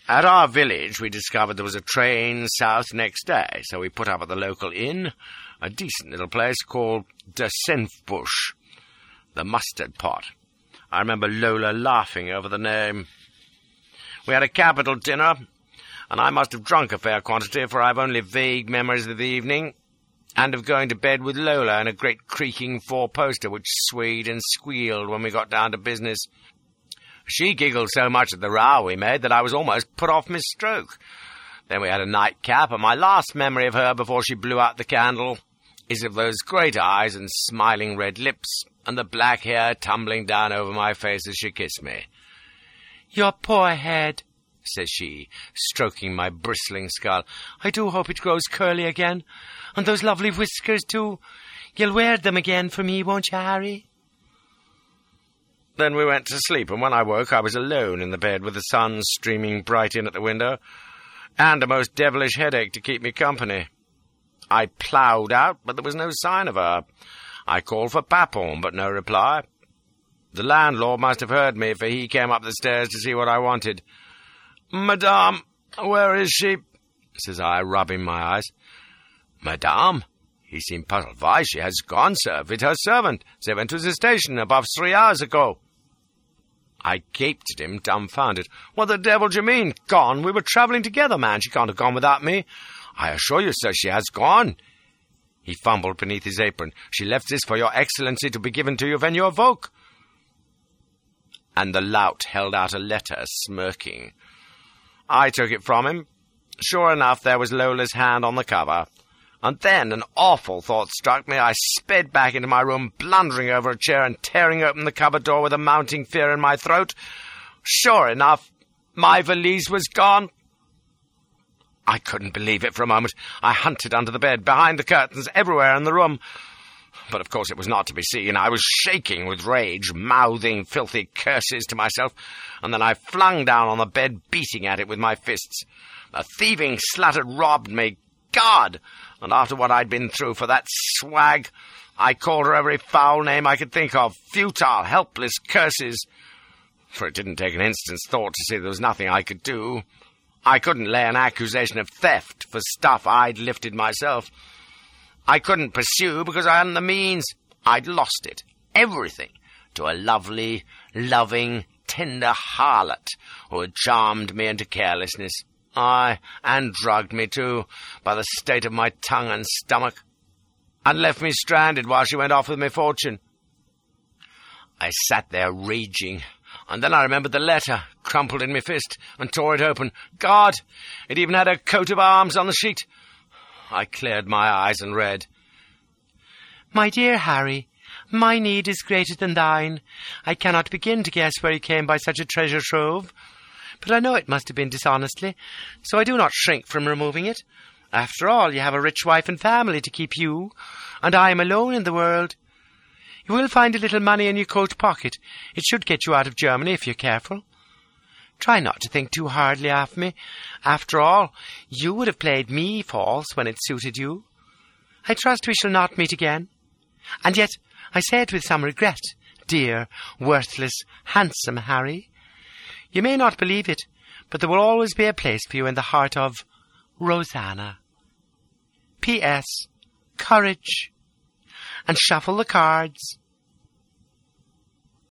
At our village, we discovered there was a train south next day, so we put up at the local inn, a decent little place called De Senfbush, the Mustard Pot. I remember Lola laughing over the name. We had a capital dinner, and I must have drunk a fair quantity, for I've only vague memories of the evening, and of going to bed with Lola in a great creaking four-poster which swayed and squealed when we got down to business. She giggled so much at the row we made that I was almost put off my stroke. Then we had a nightcap, and my last memory of her before she blew out the candle is of those great eyes and smiling red lips, and the black hair tumbling down over my face as she kissed me. "Your poor head," says she, stroking my bristling skull. "I do hope it grows curly again. And those lovely whiskers, too. You'll wear them again for me, won't you, Harry?" Then we went to sleep, and when I woke I was alone in the bed with the sun streaming bright in at the window, and a most devilish headache to keep me company. I ploughed out, but there was no sign of her. I called for Papon, but no reply. The landlord must have heard me, for he came up the stairs to see what I wanted. "Madame, where is she?" says I, rubbing my eyes. "Madame?" He seemed puzzled. "Why, she has gone, sir, with her servant. They went to the station above 3 hours ago." I gaped at him, dumbfounded. "What the devil do you mean, gone? We were travelling together, man. She can't have gone without me." "I assure you, sir, she has gone." He fumbled beneath his apron. "She left this for your excellency to be given to you when you awoke." And the lout held out a letter, smirking. I took it from him. Sure enough, there was Lola's hand on the cover. And then an awful thought struck me. I sped back into my room, blundering over a chair and tearing open the cupboard door with a mounting fear in my throat. Sure enough, my valise was gone. I couldn't believe it for a moment. I hunted under the bed, behind the curtains, everywhere in the room. But of course it was not to be seen. I was shaking with rage, mouthing filthy curses to myself, and then I flung down on the bed, beating at it with my fists. The thieving slut had robbed me. God! And after what I'd been through for that swag, I called her every foul name I could think of. Futile, helpless curses. For it didn't take an instant's thought to see there was nothing I could do. I couldn't lay an accusation of theft for stuff I'd lifted myself. I couldn't pursue because I hadn't the means. I'd lost it, everything, to a lovely, loving, tender harlot who had charmed me into carelessness. Aye, and drugged me, too, by the state of my tongue and stomach, and left me stranded while she went off with my fortune. I sat there raging, and then I remembered the letter, crumpled in my fist, and tore it open. God! It even had her coat of arms on the sheet. I cleared my eyes and read. "My dear Harry, my need is greater than thine. I cannot begin to guess where you came by such a treasure trove. But I know it must have been dishonestly, so I do not shrink from removing it. After all, you have a rich wife and family to keep you, and I am alone in the world. You will find a little money in your coat pocket. It should get you out of Germany if you're careful. Try not to think too hardly of me. After all, you would have played me false when it suited you. I trust we shall not meet again. And yet I say it with some regret, dear, worthless, handsome Harry. You may not believe it, but there will always be a place for you in the heart of Rosanna. P.S. Courage. And shuffle the cards.